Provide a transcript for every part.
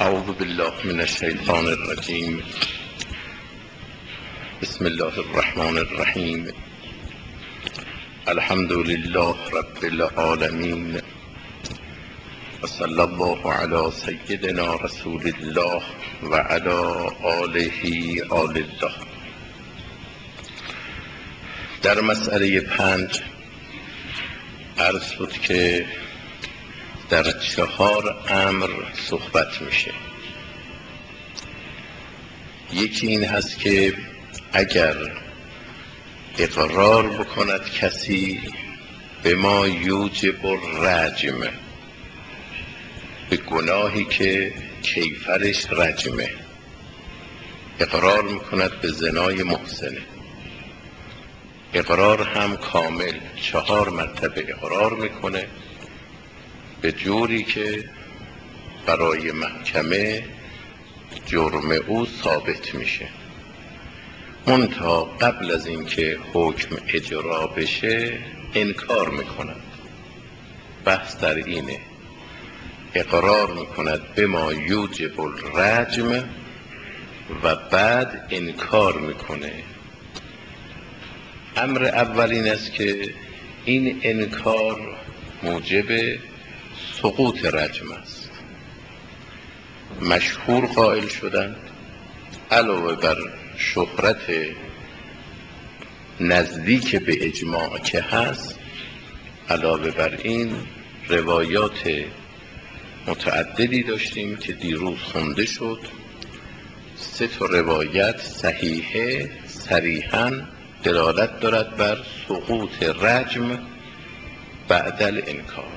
اعوذ بالله من الشیطان الرجیم. بسم الله الرحمن الرحیم. الحمد لله رب العالمین و صلی الله علی سیدنا رسول الله و علی آله آل الله. در مسئله 5 عرض شد که در 4 امر صحبت میشه. یکی این هست که اگر اقرار بکند کسی به ما یوجب الرجم، به گناهی که کیفرش رجمه، اقرار میکند به زنای محسنه، اقرار هم کامل 4 مرتبه اقرار میکنه به جوری که برای محکمه جرم او ثابت میشه. منتها قبل از اینکه حکم اجرا بشه انکار میکند. بحث در اینه، اقرار میکند به ما یوجب الرجم و بعد انکار میکنه. امر اول این است که این انکار موجب سقوط رجم است. مشهور قائل شدند علاوه بر شهرت نزدیک به اجماع که هست، علاوه بر این روایات متعددی داشتیم که دیروز خونده شد. 3 روایت صحیحه صریحاً دلالت دارد بر سقوط رجم بعد الانکار.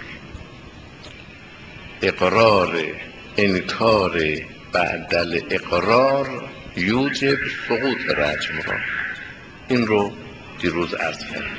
اقرار انکار بعد الاقرار یوجب سقوط رجم را، این رو دیروز عرض کردم.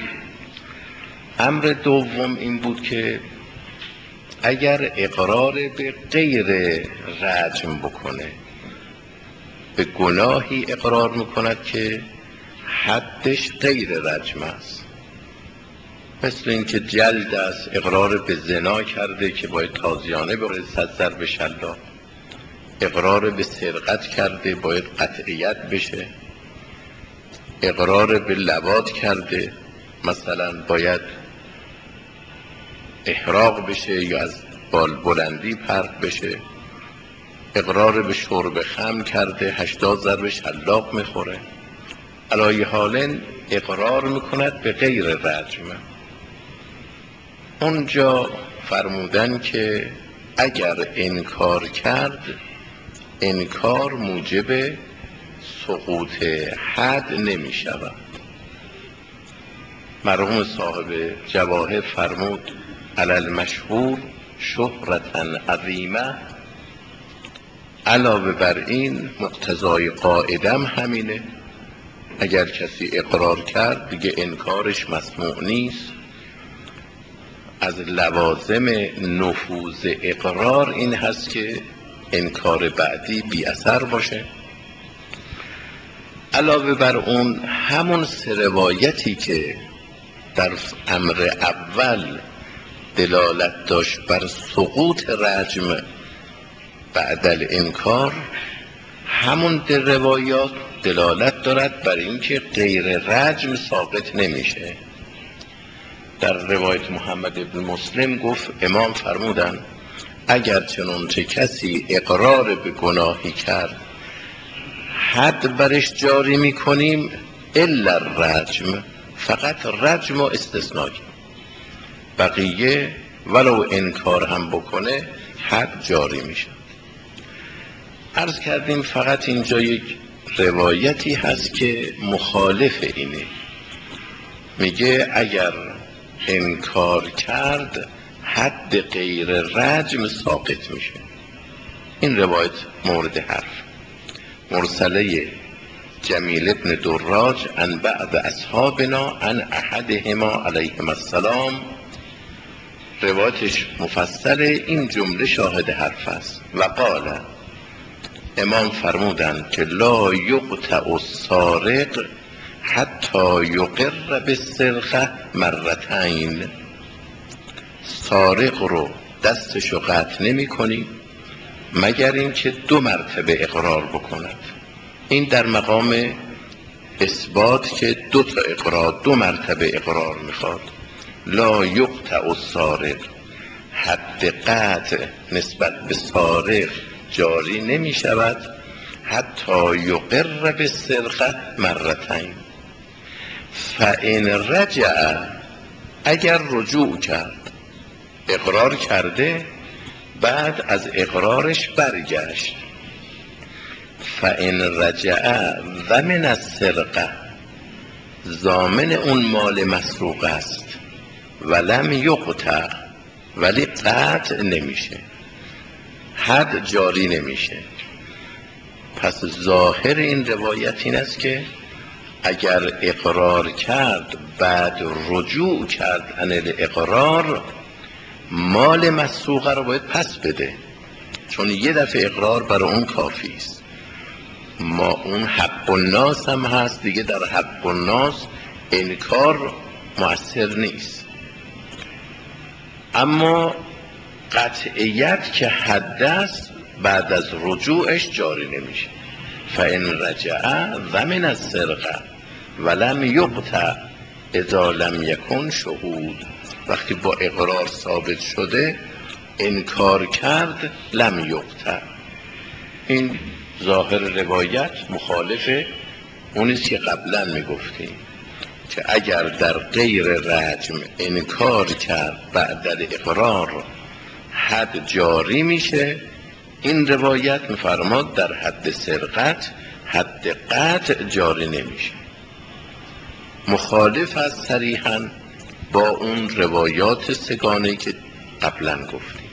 امر دوم این بود که اگر اقرار به غیر رجم بکنه، به گناهی اقرار میکند که حدش غیر رجم است، مثل اینکه جلد است، اقرار به زنا کرده که باید تازیانه بره 100 ضرب شلاق، اقرار به سرقت کرده باید قطعیت بشه، اقرار به لواط کرده مثلا باید احراق بشه یا از بلندی پرت بشه، اقرار به شرب خمر کرده 80 ضرب شلاق میخوره. علای حال اقرار میکند به غیر رجم. اونجا فرمودن که اگر انکار کرد، انکار موجب سقوط حد نمی شود. مرحوم صاحب جواهر فرمود علی المشهور شهرتا عظیمه. علاوه بر این مقتضای قاعدم همینه، اگر کسی اقرار کرد دیگه انکارش مسموع نیست. از لوازم نفوذ اقرار این هست که انکار بعدی بی اثر باشه. علاوه بر اون همون 3 روایتی که در امر اول دلالت داشت بر سقوط رجم بعد الانکار، همون 2 روایات دلالت دارد بر اینکه غیر رجم ثابت نمیشه. در روایت محمد ابن مسلم گفت امام فرمودن اگر چنانچه کسی اقرار به گناهی کرد حد برش جاری میکنیم الا الرجم، فقط رجم و استثناء، بقیه ولو انکار هم بکنه حد جاری میشه. عرض کردیم فقط اینجا یک روایتی هست که مخالف اینه، میگه اگر انکار کرد حد غیر رجم ساقط میشه. این روایت مورد حرف. مرسله جمیل ابن دراج عن بعض اصحابنا عن احدهما علیهم السلام، روایتش مفصله، این جمله شاهد حرف است. و قال، امام فرمودند که لا یقطع السارق حتی یقر بالسرقه مرتين. سارق رو دستشو قطع نمی کنی مگر اینکه 2 مرتبه اقرار بکند. این در مقام اثبات که 2 تا اقرار، 2 مرتبه اقرار میخواد. لا یقطع السارق، حد قطع نسبت به سارق جاری نمی شود حتی یقر بالسرقه مرتین. فان رجع، اگر رجوع کرد، اقرار کرده بعد از اقرارش برگشت، فان رجع ضمن السرقه، ضامن اون مال مسروق است، ولم یقطع، ولی قطع نمیشه، حد جاری نمیشه. پس ظاهر این روایت این است که اگر اقرار کرد بعد رجوع کرد عن الاقرار، مال مسروقه رو باید پس بده، چون یه دفعه اقرار برای اون کافی است. ما اون حق الناس هم هست دیگه، در حق الناس انکار مؤثر نیست. اما قطعیت که حد است بعد از رجوعش جاری نمیشه. فان رجع ضمن السرقه ولم یقطع اذا لم یکن شهود، وقتی با اقرار ثابت شده انکار کرد لم یقطع. این ظاهر روایت مخالف اونیست که قبلا میگفتیم که اگر در غیر رجم انکار کرد بعد در اقرار حد جاری میشه. این روایت میفرماد در حد سرقت حد قطع جاری نمیشه، مخالف از صریحاً با اون روایات سگانه که قبلا گفتیم.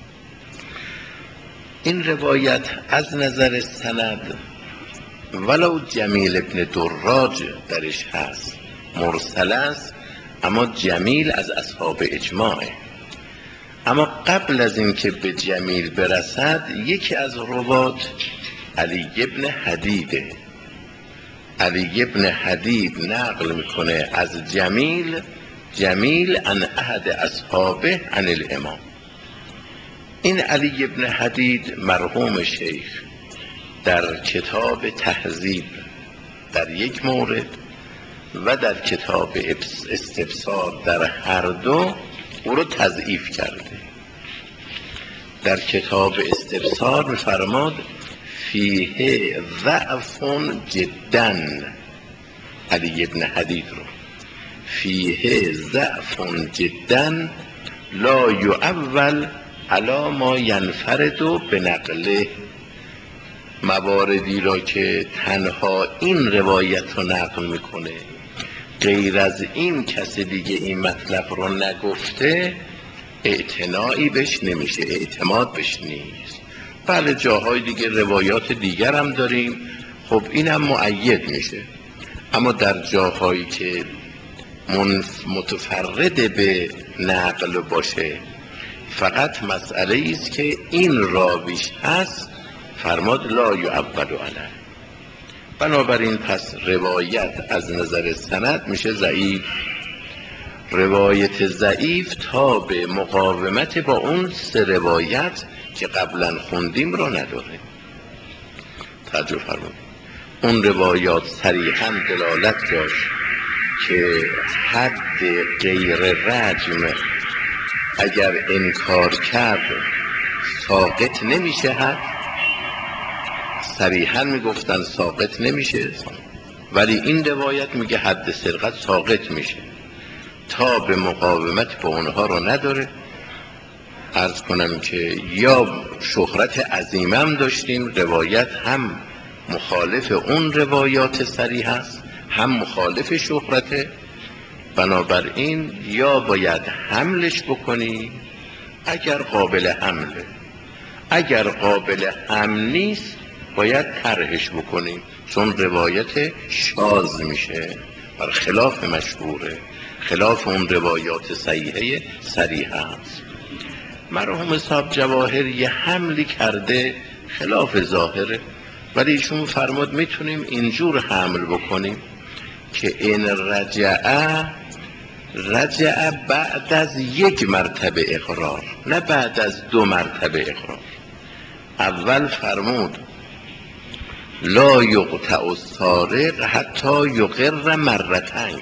این روایت از نظر سند ولو جمیل ابن دراج درش هست، مرسل است، اما جمیل از اصحاب اجماعه. اما قبل از اینکه به جمیل برسد یکی از روات علی ابن حدیده. علی ابن حدید نقل میکنه از جمیل، جمیل عن احد اصحابه عن الامام. این علی ابن حدید مرحوم شیخ در کتاب تهذیب در یک مورد و در کتاب استبصار در هر دو او رو تضعیف کرده. در کتاب استبصار می‌فرماد فیه ضعف جدا، علی ابن حدید رو فیه ضعف جدا لا یعول علی ما ینفرد بنقله. مواردی را که تنها این روایت رو نقل میکنه، غیر از این کسی دیگه این مطلب رو نگفته، اعتنایی بهش نمیشه، اعتماد بهش نیست. بله جاهای دیگه روایات دیگر هم داریم، خب اینم مؤید میشه، اما در جاهایی که متفرد به نقل باشه، فقط مسئله است که این راویش هست، فرماد لا یعول علیه. بنابراین پس روایت از نظر سند میشه ضعیف. روایت ضعیف تا به مقاومت با اون 3 روایت که قبلا خوندیم رو نداره. توجه فرمایید، اون روایات صریحاً دلالت داشت که حد غیر رجم اگر انکار کرد ساقط نمیشه، حد صریحاً میگفتن ساقط نمیشه، ولی این روایت میگه حد سرقت ساقط میشه، تا به مقاومت با اونها رو نداره. عرض کنم که یا شهرت عظیمم داشتیم، روایت هم مخالف اون روایات صریح است هم مخالف شهرته، بنابراین یا باید حملش بکنی اگر قابل حمله، اگر قابل حمل نیست باید طرحش بکنی، چون روایت شاذ میشه، بر خلاف مشهوره، خلاف اون روایات صحیحه صریح است. مرحوم صاحب جواهر یه حملی کرده خلاف ظاهره، ولی ایشون فرمود میتونیم اینجور حمل بکنیم که این رجع بعد از 1 مرتبه اقرار، نه بعد از 2 مرتبه اقرار. اول فرمود لا یقطع السارق حتی یقر مرتين،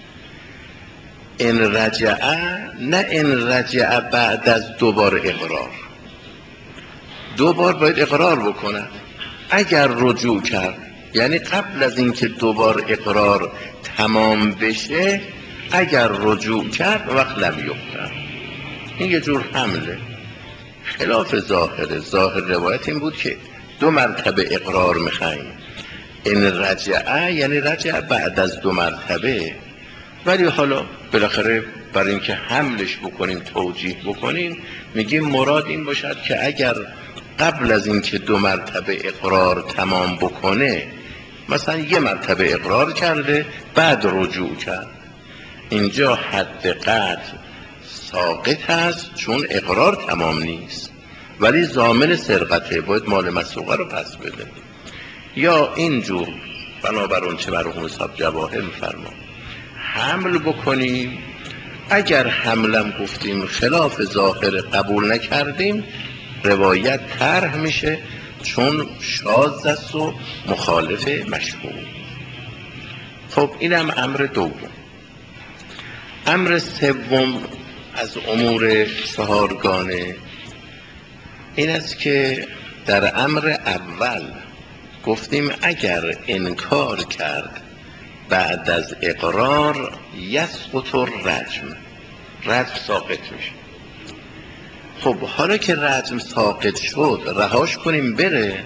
ان رجع، نه ان رجع بعد از دوبار اقرار. دوبار باید اقرار بکنه. اگر رجوع کرد یعنی قبل از اینکه دوبار اقرار تمام بشه، اگر رجوع کرد وقت لم یقطع. این یه جور حمله، خلاف ظاهر روایت این بود که 2 مرتبه اقرار میخوایم. این رجعه یعنی رجع بعد از 2 مرتبه، ولی حالا بالاخره برای اینکه حملش بکنیم، توجیه بکنیم، میگیم مراد این باشد که اگر قبل از اینکه 2 مرتبه اقرار تمام بکنه، مثلا 1 مرتبه اقرار کرده بعد رجوع کرد، اینجا حد قطع ساقط هست چون اقرار تمام نیست، ولی ضامن سرقته، باید مال مسروقه رو پس بده. یا اینجور بنابر اون چه مرحوم صاحب جواهر میفرما حمل بکنیم. اگر حملم گفتیم خلاف ظاهر قبول نکردیم، روایت طرح میشه چون شاذ است و مخالف مشهور. خب اینم امر دوم. امر سوم از امور 4گانه این است که در امر اول گفتیم اگر انکار کرد بعد از اقرار یسقط الرجم، رجم ساقط میشه. خب حالا که رجم ساقط شد رهاش کنیم بره؟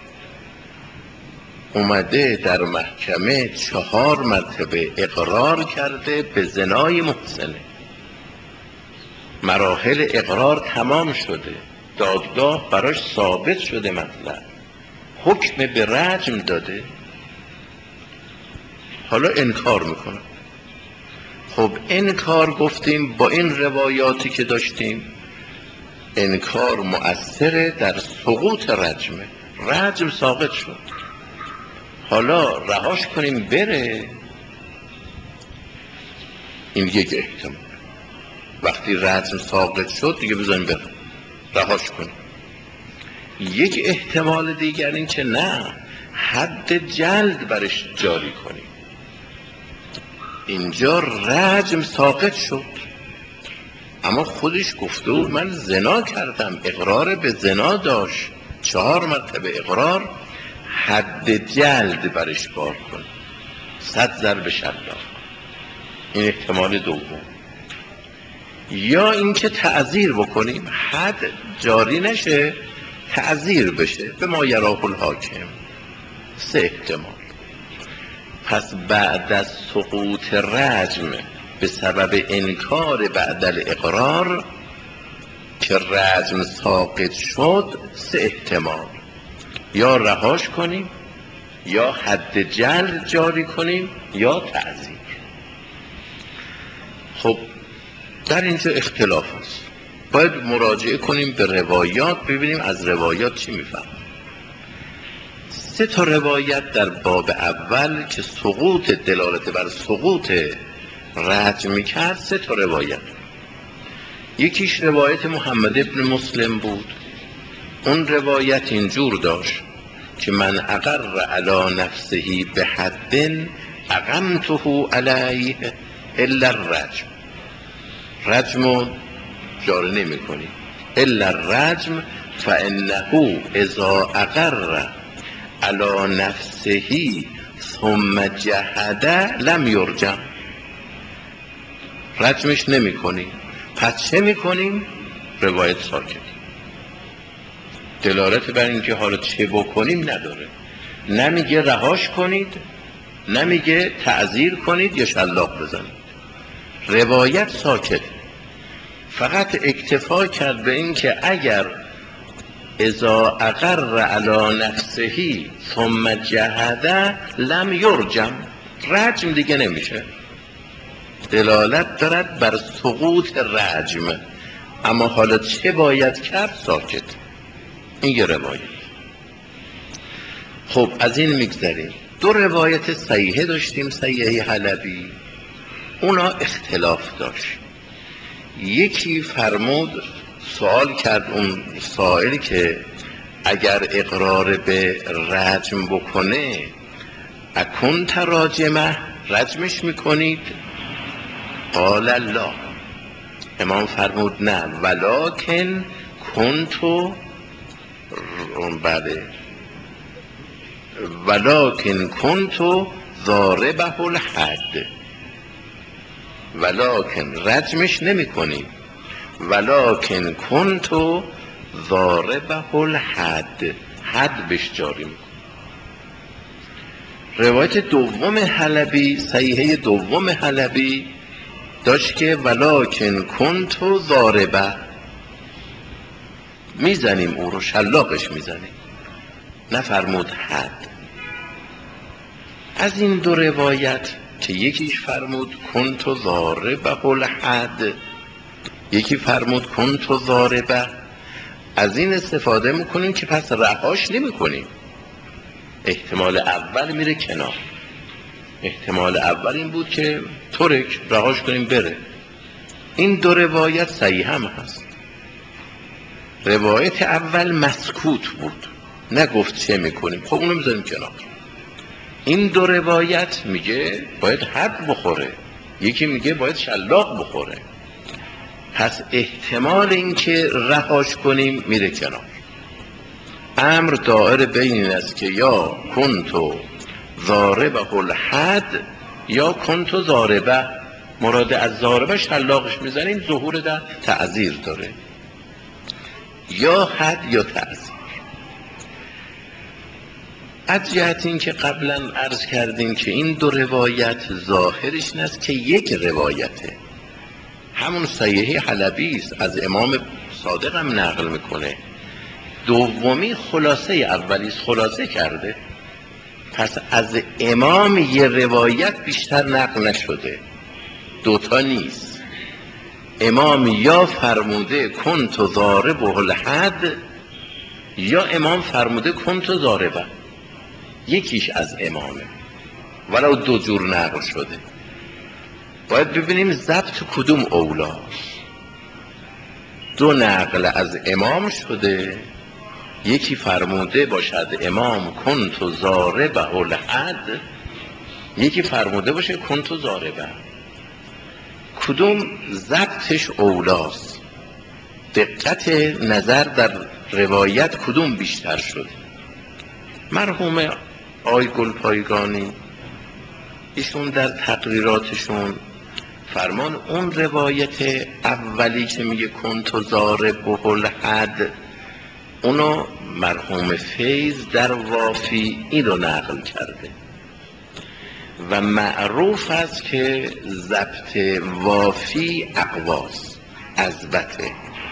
اومده در محکمه 4 مرتبه اقرار کرده به زنای محسنه، مراحل اقرار تمام شده، دادگاه براش ثابت شده، مطلب حکم به رجم داده، حالا انکار میکنه. خب انکار گفتیم با این روایاتی که داشتیم انکار مؤثره در سقوط رجمه، رجم ساقط شد، حالا رهاش کنیم بره؟ این یک احتمال. وقتی رجم ساقط شد دیگه بذاریم بره، رهاش کنیم. یک احتمال دیگر این که نه، حد جلد برش جاری کنیم. اینجا رجم ساقط شد اما خودش گفته بود من زنا کردم، اقرار به زنا داشت، 4 مرتبه اقرار، حد جلد برش بار کن، 100 ضرب شلاق. این احتمال دوم. یا اینکه تعزیر بکنیم، حد جاری نشه، تعزیر بشه به ما یراه الحاکم. 3 احتمال. پس بعد از سقوط رجم به سبب انکار بعد الاقرار که رجم ساقط شد، 3 احتمال، یا رهاش کنیم، یا حد جلد جاری کنیم، یا تعزیر. خب در اینجا اختلاف است، باید مراجعه کنیم به روایات ببینیم از روایات چی میفهمیم. 3 تا روایت در باب اول که سقوط دلالت بر سقوط رجم میکرد، 3 تا روایت. یکیش روایت محمد ابن مسلم بود. اون روایت اینجور داشت که من اقر علی نفسه به حد اقمته علیه الا الرجم، رجمو جاری نمی کنی الا الرجم فانه اذا اقر علی نفسه ثم جهد لم یرجم. رجمش نمی کنی، پس چه می کنیم؟ روایت ساکت، دلالت بر این که حالا چه بکنیم نداره، نمیگه رهاش کنید، نمیگه تعزیر کنید یا شلاق بزنید، روایت ساکت. فقط اکتفا کرد به این که اگر اذا اقر علی نفسه ثم جهد لم یرجم، رجم دیگه نمیشه، دلالت دارد بر سقوط رجم، اما حالا چه باید کرد؟ ساکت. این یه روایت. خب از این میگذریم. 2 روایت صحیحه داشتیم، صحیحه حلبی، اونا اختلاف داشت. یکی فرمود، سوال کرد اون سائل که اگر اقرار به رجم بکنه اکنت راجمه، رجمش میکنید؟ قال لا، امام فرمود نه، ولکن کنتو، بله، ولکن کنتو ضاربه الحد، ولکن رجمش نمی کنی، ولکن کنتو ضاربه الحد، حد بش جاری می. روایت دوم حلبی، صحیحه دوم حلبی داشت که ولکن کنتو ضاربه، میزنیم او رو، شلاقش میزنیم، نفرمود حد. از این دو روایت که یکیش فرمود کنتو ضاربه الحد، یکی فرمود کنتو ضاربه، از این استفاده میکنیم که پس رهاش نمیکنیم. احتمال اول میره کنار، احتمال اول این بود که ترک رهاش کنیم بره. این دو روایت صحیح هم هست. روایت اول مسکوت بود، نگفت چه میکنیم، خب اونو میذاریم کنار. این دو روایت میگه باید حد بخوره، یکی میگه باید شلاق بخوره، پس احتمال این که رهاش کنیم میره کنار. امر دائر بین این است که یا کنتو ضاربه الحد یا کنتو ضاربه، مراد از ضاربه شلاقش میزنیم، ظهور در تعذیر داره، یا حد یا تعذیر. از جهت این که قبلا عرض کردیم که این دو روایت ظاهرش این است که یک روایته، همون صحیحه حلبی است، از امام صادق هم نقل میکنه، دومی خلاصه اولی است، خلاصه کرده، پس از امام یه روایت بیشتر نقل نشده، دوتا نیست. امام یا فرموده کنتو ضاربه الحد یا امام فرموده کنتو ضاربه، یکیش از امامه، ولو دو جور نقل شده. باید ببینیم ضبط کدوم اولاست. دو نقل از امام شده، یکی فرموده باشد امام کنتو ضاربه الحد، یکی فرموده باشه کنتو ضاربه، کدوم ضبطش اولاست، دقت نظر در روایت کدوم بیشتر شده. مرحوم آی گلپایگانی ایشون در تقریراتشون فرمان اون روایت اولی که میگه کنتو ضاربه الحد، اونو مرحوم فیض در وافی این رو نقل کرده و معروف است که ضبط وافی اقواست، اضبطه،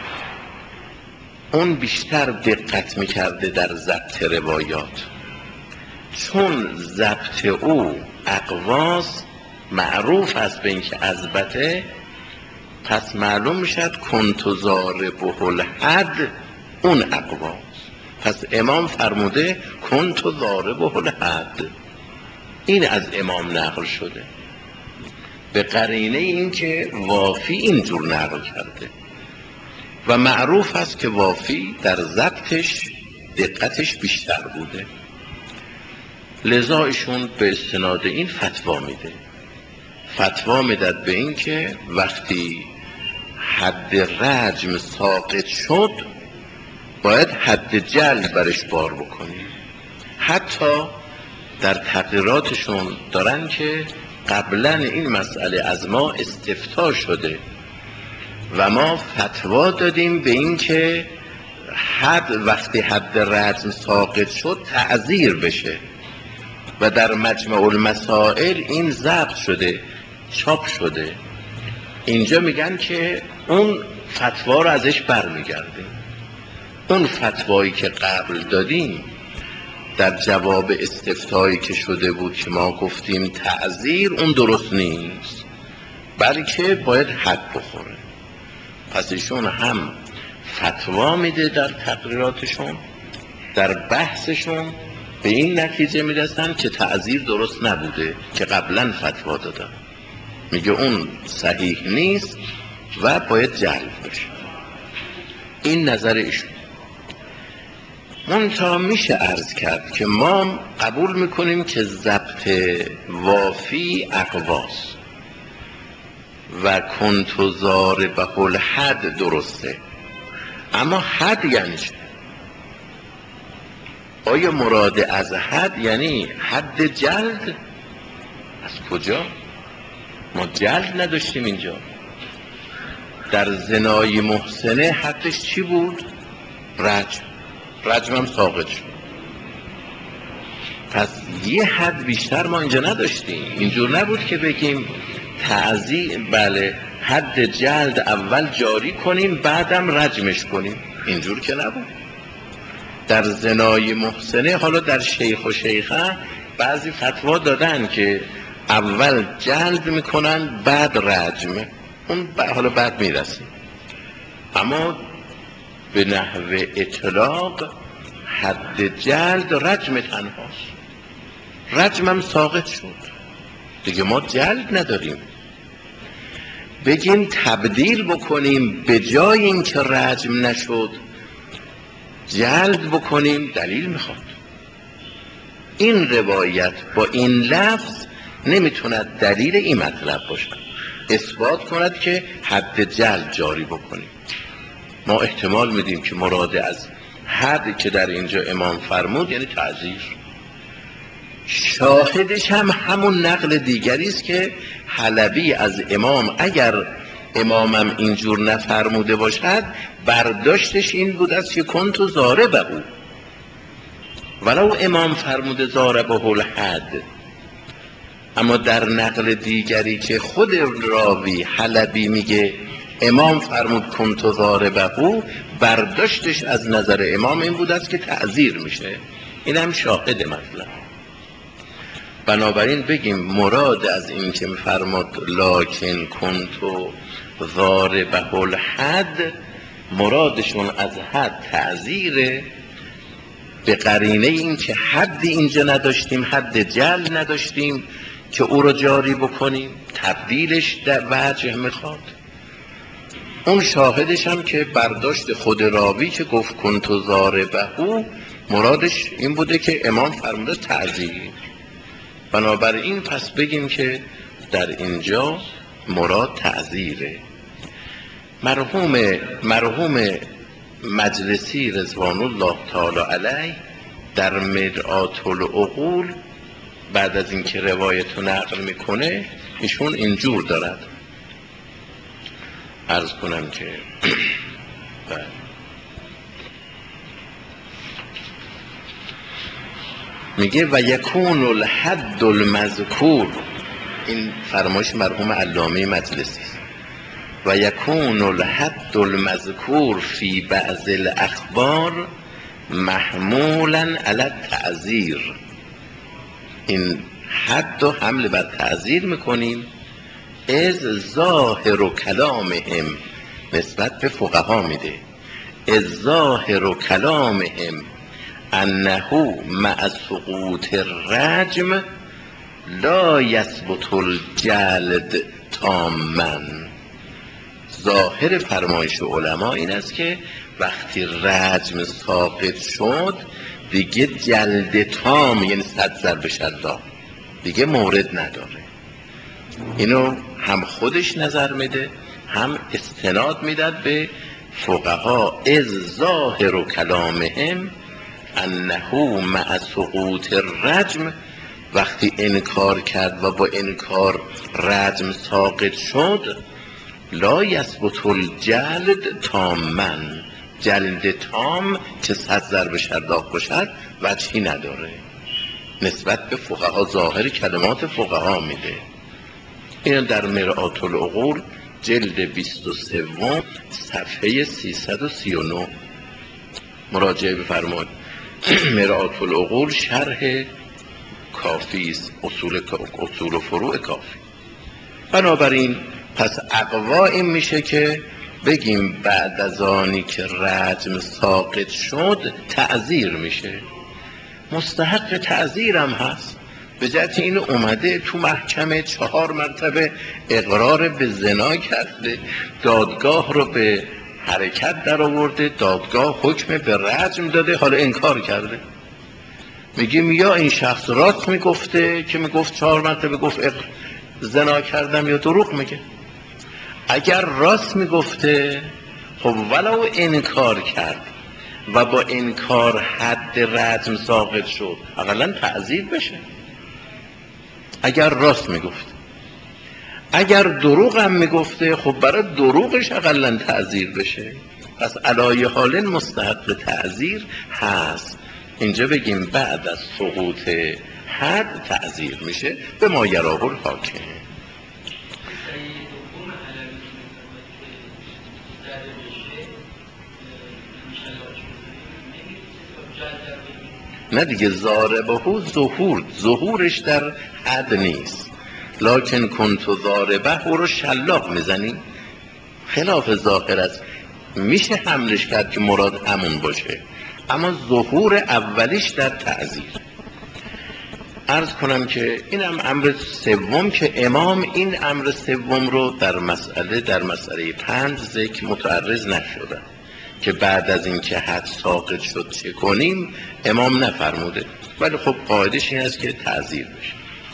اون بیشتر دقت میکرده در ضبط روایات، چون ضبط او اقواست، معروف است به اینکه اضبطه، پس معلوم میشد کنتو ضاربه الحد اون اقواست، پس امام فرموده کنتو ضاربه الحد، این از امام نقل شده، به قرینه این که وافی اینجور نقل کرده و معروف است که وافی در ضبطش دقتش بیشتر بوده، لذا ایشون به استناد این فتوا میده، فتوا میداد به این که وقتی حد رجم ساقط شد باید حد جلد برش بار بکنیم. حتی در تقریراتشون دارن که قبلا این مسئله از ما استفتا شده و ما فتوا دادیم به این که وقتی حد رجم ساقط شد تعزیر بشه و در مجمع المسائل این ضبط شده، چاپ شده. اینجا میگن که اون فتوا رو ازش برمیگردیم، اون فتوایی که قبل دادیم در جواب استفتایی که شده بود که ما گفتیم تعزیر، اون درست نیست، بلکه باید حد بخوره. پس ایشون هم فتوا میده در تقریراتشون، در بحثشون به این نتیجه میرسن که تعزیر درست نبوده که قبلا فتوا دادن، میگه اون صحیح نیست و باید جلب بشه. این نظر ایشون. منتها میشه عرض کرد که ما قبول میکنیم که ضبط وافی اقواست و کنت ضاربه الحد درسته، اما حد یعنی چه؟ آیا مراد از حد یعنی حد جلد؟ از کجا؟ ما جلد نداشتیم اینجا. در زنای محسنه حدش چی بود؟ رجم هم ساقط شد. پس یه حد بیشتر ما اینجا نداشتیم. اینجور نبود که بگیم تعزیه، بله حد جلد اول جاری کنیم بعدم رجمش کنیم، اینجور که نبود. در زنای محسنه حالا در شیخ و شیخه بعضی فتوا دادن که اول جلد میکنن بعد رجم، اون حالا بعد میرسیم، اما به نحو اطلاق حد جلد رجم تنهاست. رجمم ساقط شد دیگه، ما جلد نداریم. بگیم تبدیل بکنیم به جای این که رجم نشد جلد بکنیم، دلیل میخواد. این روایت با این لفظ نمیتوند دلیل این مطلب باشد، اثبات کند که حد جلد جاری بکنیم. ما احتمال میدیم که مراد از حد که در اینجا امام فرمود یعنی تعزیر. شاهدش هم همون نقل دیگری است که حلبی از امام، اگر امامم اینجور نفرموده باشد برداشتش این بود است که کنت ضاربه، ولو امام فرموده ضاربه الحد. اما در نقل دیگری که خود راوی حلبی میگه امام فرمود کنت ضاربه، برداشتش از نظر امام این بود است که تعزیر میشه. این هم شاهد مطلب. بنابراین بگیم مراد از این که فرمود لکن کنت ضاربه الحد، مرادشون از حد تعزیره، به قرینه این که حدی اینجا نداشتیم، حد جلد نداشتیم که او رو جاری بکنیم، تبدیلش در وجه میخواد. اون شاهدش هم که برداشت خود راوی که گفت کنت ضاربه، مرادش این بوده که امام فرموده تعزیر. بنابراین پس بگیم که در اینجا مراد تعزیره. مرحوم مجلسی رضوان الله تعالی علیه در مرآة العقول بعد از اینکه روایت رو نقل میکنه ایشون اینجور دارد، عرض کنم که میگه و یکون الحد المذکور، این فرمایش مرحوم علامه مجلسی، و یکون الحد المذکور فی بعض الاخبار محمولا علی التعزیر. این حد رو حمل بر تعزیر میکنیم، از ظاهر کلامهم، نسبت به فقها میده، از ظاهر کلامهم انه مع سقوط الرجم لا یثبت الجلد تاما. ظاهر فرمایش علما این است که وقتی رجم ساقط شد دیگه جلد تام، یعنی 100 ضرب شلاق دیگه مورد نداره. اینو هم خودش نظر میده هم استناد میداد به فقها، از ظاهر کلامهم انه مع سقوط الرجم، وقتی انکار کرد و با انکار رجم ساقط شد، لا یثبت الجلد تاما، جلد تام که 100 ضرب شلاق باشد وجهی نداره. نسبت به فقها ظاهر کلمات فقها میده. این در مرآة العقول جلد 23 صفحه 339 مراجعه بفرمایید. مرآة العقول شرح کافی است، اصول و فروع کافی. بنابراین پس اقوا این میشه که بگیم بعد از آنی که رجم ساقط شد تعزیر میشه، مستحق تعزیر هم هست. به جهت این اومده تو محکمه 4 مرتبه اقرار به زنا کرده، دادگاه رو به حرکت در آورده، دادگاه حکم به رجم داده، حالا انکار کرده. میگیم یا این شخص راست میگفته که میگفت 4 مرتبه گفت زنا کردم، یا دروغ میگه. اگر راست میگفته خب ولو انکار کرد و با انکار حد رجم ساقط شد، اقلا تعزیر بشه اگر راست میگفت. اگر دروغ هم میگفته خب برای دروغش اقلا تعزیر بشه. پس علای حال مستحق تعزیر هست. اینجا بگیم بعد از سقوط حد تعزیر میشه به ما یراه الحاکم. نه دیگه، ضاربه ظهورش در حد نیست. لکن کنتو ضاربه او رو شلاق میزنی، خلاف ظاهر است. میشه حملش کرد که مراد همون باشه، اما ظهور اولیش در تعزیر. عرض کنم که اینم امر سوم که امام این امر سوم رو در مسئله 5 ذکر متعرض نشدن که بعد از این که حد ساقط شد چه کنیم، امام نفرموده، ولی خب قاعدش این است که تعزیر بشه.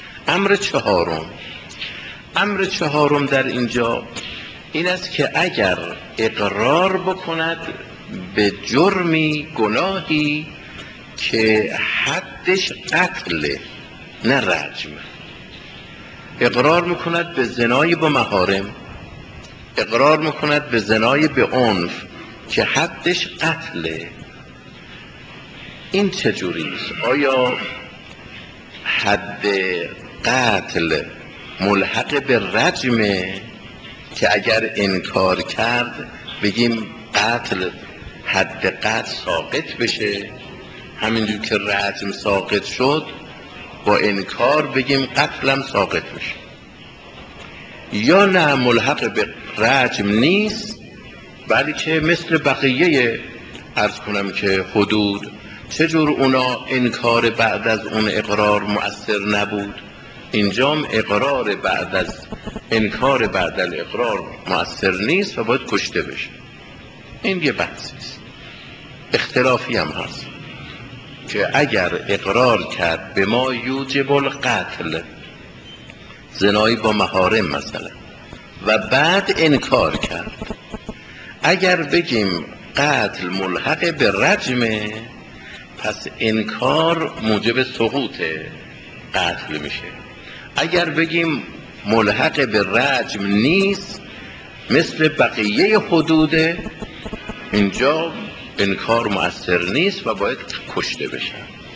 امر چهارم در اینجا این است که اگر اقرار بکند به جرمی، گناهی که حدش قتل نه رجم، اقرار میکند به زنای با محارم، اقرار میکند به زنای به عنف که حدش قتله، این چجوریست؟ آیا حد قتل ملحق به رجمه که اگر انکار کرد بگیم قتل، حد قتل ساقط بشه، همینجور که رجم ساقط شد با انکار بگیم قتلم ساقط بشه؟ یا نه ملحق به رجم نیست، بلکه مثل بقیه عرض کنم که حدود، چجور اونا انکار بعد از اون اقرار مؤثر نبود، اینجام اقرار بعد از انکار بعد از اقرار مؤثر نیست و باید کشته بشه. این یه بحثیست، اختلافی هم هست که اگر اقرار کرد به ما یوجب القتل، زنایی با محارم مثلا، و بعد انکار کرد، اگر بگیم قتل ملحق به رجمه پس انکار موجب سقوط قتل میشه. اگر بگیم ملحق به رجم نیست مثل بقیه حدوده، اینجا انکار مؤثر نیست و باید کشته بشه.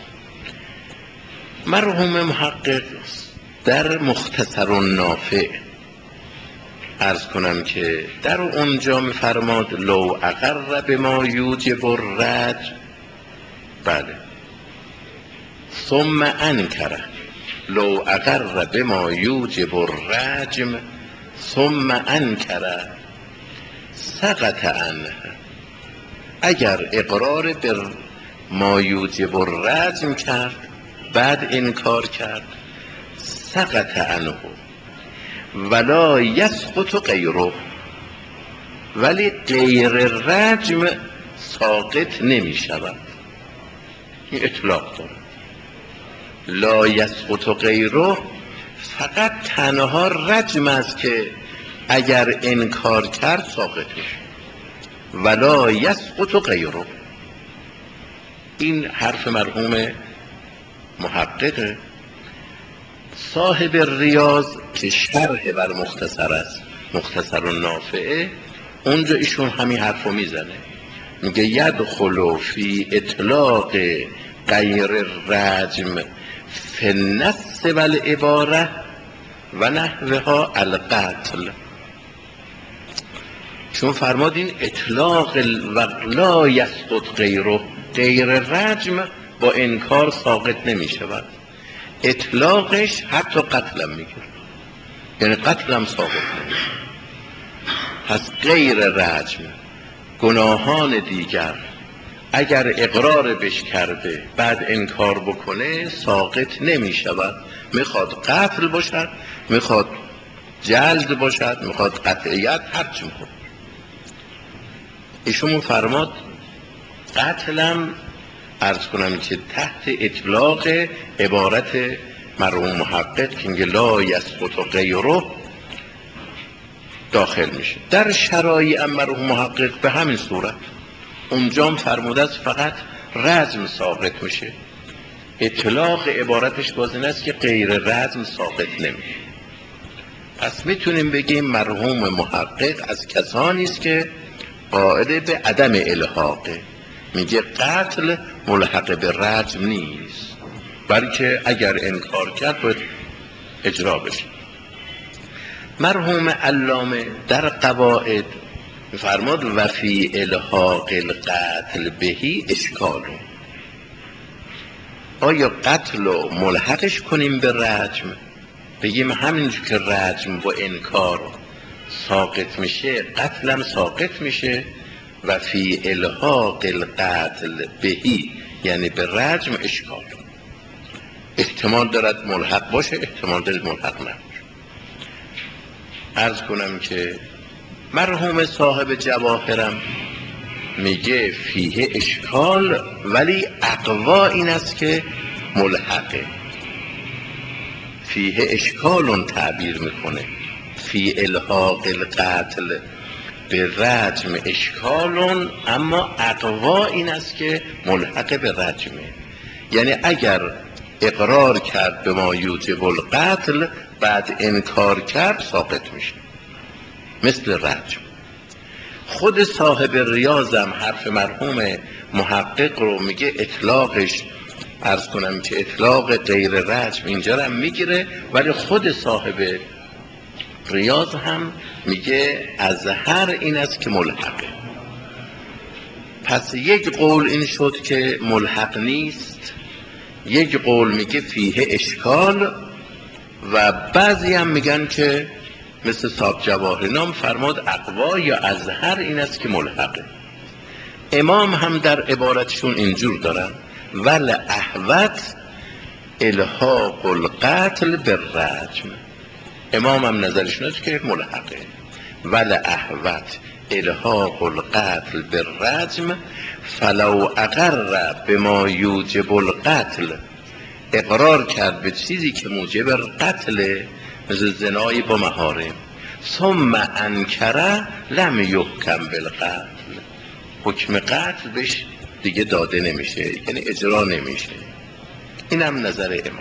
مرحوم محقق در مختصر النافع عرض کنم که در اونجا میفرماد لو اقر بما یوجب الرجم، بله، ثم انکر، لو اقر بما یوجب الرجم ثم انکر سقط عنه، اگر اقرار به ما یوجب الرجم کرد بعد انکار کرد سقط عنه ولا یسقط غیره، ولی غیر رجم ساقط نمی شود. این اطلاق داره، لا یسقط غیره فقط تنها رجم است که اگر انکار کرد ساقط میشه، ولا یسقط غیره. این حرف مرحوم محقق صاحب ریاض که شرح بر مختصر است، مختصر النافعه، اونجا ایشون همین حرفو میزنه، میگه یدخل فی اطلاق غیر الرجم فی النص والعباره و نحوها القتل، چون فرماد این اطلاق لا یسقط غیره، غیر رجم با انکار ساقط نمی شود، اطلاقش حتی قتلم میگه، یعنی قتلم ساقط نمیشه. پس غیر رجم گناهان دیگر اگر اقرار بش کرده بعد انکار بکنه ساقط نمی شود، میخواد قتل باشد، میخواد جلد باشد، میخواد قطعیت، هرچی میخواد. ایشون فرماد قتلم عرض کنم که تحت اطلاق عبارت مرحوم محقق که میگه لا یسقط غیره داخل میشه. در شرایع مرحوم محقق به همین صورت اونجام فرموده است فقط رجم ساقط میشه. اطلاق عبارتش باز این است که غیر رجم ساقط نمیشه. پس میتونیم بگیم مرحوم محقق از کسانی است که قائل به عدم الحاقه، میگه قتل ملحق به رجم نیست، بلکه اگر انکار کرد باید اجرا بشه. مرحوم علامه در قواعد فرماد و فی الحاق القتل بهی اشکاله، آیا قتل رو ملحقش کنیم به رجم، بگیم همینجور که رجم با انکار ساقط میشه قتلم ساقط میشه، و فی الحاق القتل بهی یعنی به رجم اشکال، احتمال دارد ملحق باشه احتمال دارد ملحق نباشه. عرض کنم که مرحوم صاحب جواهرم میگه فیه اشکال ولی اقوا این است که ملحقه، فیه اشکالون تعبیر میکنه، فی الحاق القتل به رجم اشکالون، اما اقوا این است که ملحق به رجمه، یعنی اگر اقرار کرد به ما یوجب القتل بعد انکار کرد ساقط میشه مثل رجم. خود صاحب ریاضم حرف مرحوم محقق رو میگه اطلاقش عرض کنم که اطلاق غیر رجم اینجا هم میگیره، ولی خود صاحب ریاض هم میگه ازهر این است که ملحقه. پس یک قول این شد که ملحق نیست، یک قول میگه فیه اشکال، و بعضی هم میگن که مثل صاحب جواهر نام فرماد اقوا یا ازهر این است که ملحقه. امام هم در عبارتشون اینجور دارن ول احوت الحاق القتل بالرجم، امام هم نظرشون است که ملحقه، ول احوت الحاق القتل بالرجم فلو اقر بما یوجب القتل، اقرار کرد به چیزی که موجب قتل مثل زنایی با محارم، ثم انکره لم یحکم بالقتل، حکم قتل بهش دیگه داده نمیشه یعنی اجرا نمیشه. اینم نظر امام.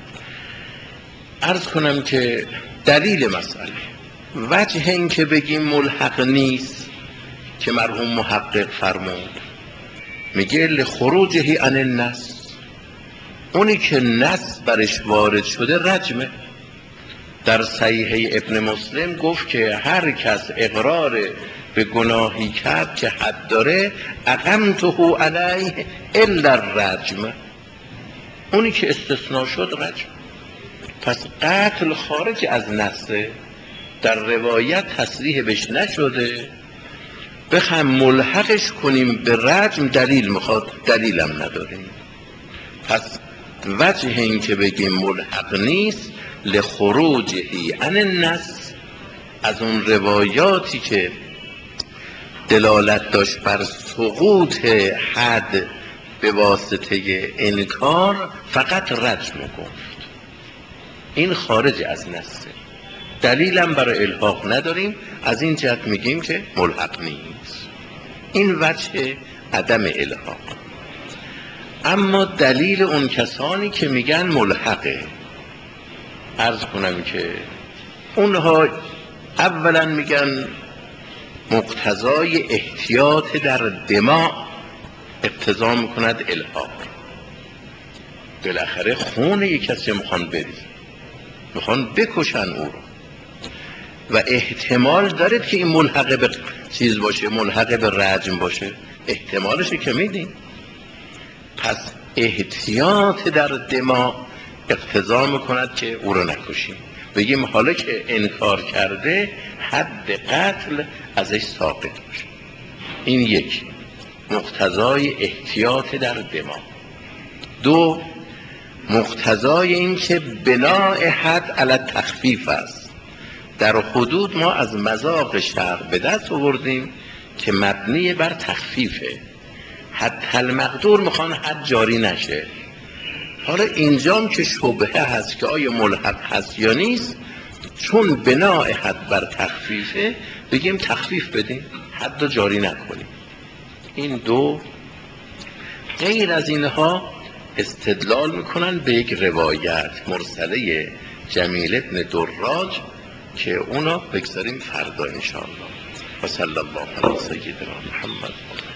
عرض کنم که دلیل مسئله وجه این که بگیم ملحق نیست که مرحوم محقق فرمود میگه لخروجه عن النص، اونی که نص برش وارد شده رجمه. در صحیح ابن مسلم گفت که هر کس اقرار به گناهی کرد که حد داره اقمته علیه الا الرجم، اونی که استثناء شد رجم. پس قتل خارج از نصه، در روایت تصریح بش نشده، بخوایم ملحقش کنیم به رجم دلیل میخواد، دلیلم نداریم. پس وجه این که بگیم ملحق نیست لخروجهی عن النص، از اون روایاتی که دلالت داشت بر سقوط حد به واسطه انکار فقط رجم گفت، این خارج از نصه، دلیلم برای الحاق نداریم، از این جهت میگیم که ملحق نیست. این وجه عدم الحاق. اما دلیل اون کسانی که میگن ملحقه، عرض کنم که اونها اولا میگن مقتضای احتیاط در دماغ اقتضا میکند الحاق، بالاخره خون یک کسی میخوان بریزن، میخوان بکشن او رو، و احتمال دارد که این ملحق به چیز باشه، ملحق به رجم باشه، احتمالشه که میدیم. پس احتیاط در دماغ اقتضا میکند که او رو نکشیم، بگیم حالا که انکار کرده حد قتل ازش ساقط باشه. این یک مقتضای احتیاط در دماغ. دو مقتضای این که بناء حد علی تخفیف است، در حدود ما از مذاق شرع به دست آوردیم که مبنی بر تخفیفه، حد المقدور میخوان حد جاری نشه. حالا اینجام که شبهه هست که آیا ملحق هست یا نیست، چون بنای حد بر تخفیفه بگیم تخفیف بدیم، حد رو جاری نکنیم. این دو. غیر از اینها استدلال میکنن به یک روایت مرسله جمیل ابن دراج که اونا بگذاریم فردا انشاءالله. و صلی الله علی سیدنا محمد.